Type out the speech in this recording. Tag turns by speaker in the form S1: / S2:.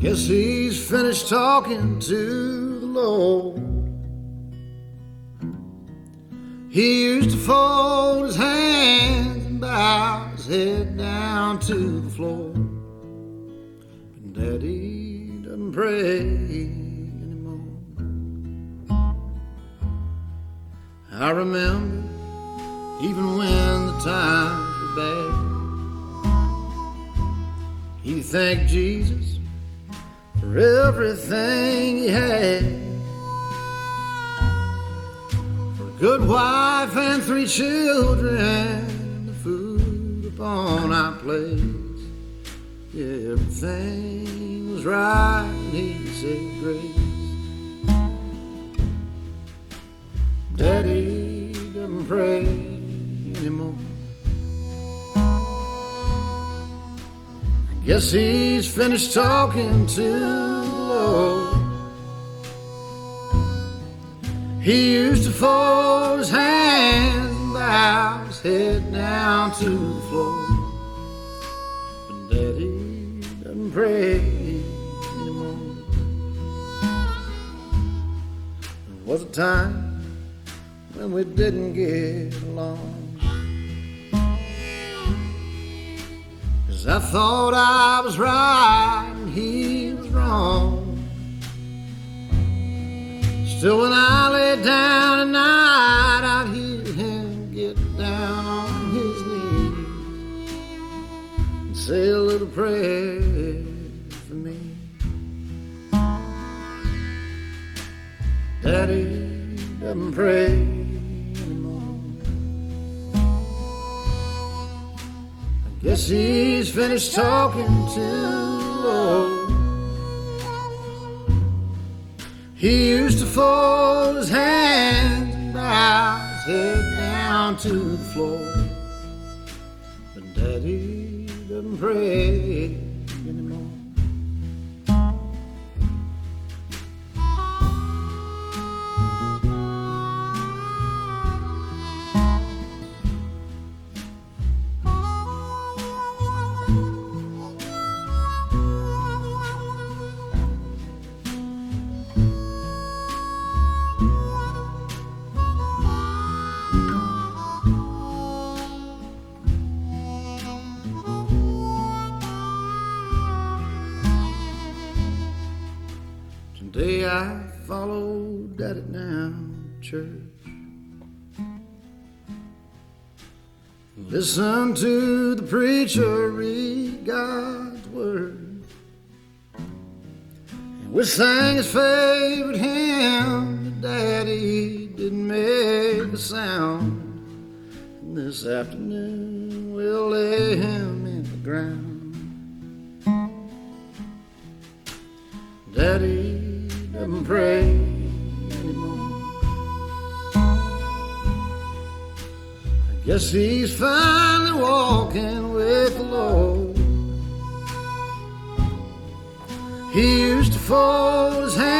S1: Guess he's finished talking to the Lord. He used to fold his hands and bow his head down to the floor. But Daddy doesn't pray anymore. I remember even when the times were bad, he thanked Jesus for everything he had. Good wife and 3 children, and the food upon our plates. Yeah, everything was right, and he said grace. Daddy doesn't pray anymore. I guess he's finished talking to the Lord. He used to fold his hands and bow his head down to the floor. But Daddy doesn't pray anymore. There was a time when we didn't get along, 'cause I thought I was right and he was wrong. Still, when I lay down at night, I'd hear him get down on his knees and say a little prayer for me. Daddy doesn't pray anymore. I guess he's finished talking to the Lord. He used to fold his hands and bow his head down to the floor. But Daddy doesn't pray anymore. Today I followed Daddy down to church, listen to the preacher read God's word, and we sang his favorite hymn. Daddy didn't make a sound, and this afternoon we'll lay him in the ground. Daddy doesn't pray anymore. I guess he's finally walking with the Lord. He used to fold his hands